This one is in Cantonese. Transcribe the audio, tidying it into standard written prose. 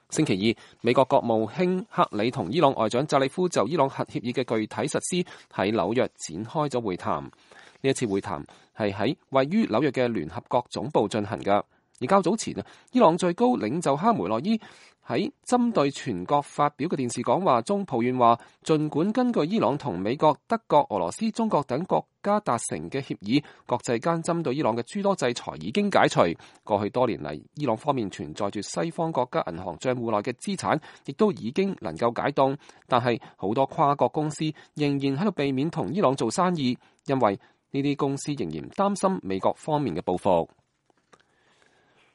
星期二，美國國務卿克里同伊朗外長扎里夫就伊朗核協議嘅具體實施喺紐約展開咗會談。呢一次會談係喺位於紐約嘅聯合國總部進行㗎。而較早前伊朗最高領袖哈梅內伊喺針對全國發表嘅電視講話中抱怨話，儘管根據伊朗同美國、德國、俄羅斯、中國等國家達成嘅協議，國際間針對伊朗嘅諸多制裁已經解除。過去多年嚟，伊朗方面存在住西方國家銀行帳戶內嘅資產，亦都已經能夠解凍。但係好多跨國公司仍然喺度避免同伊朗做生意，因為呢啲公司仍然擔心美國方面嘅報復。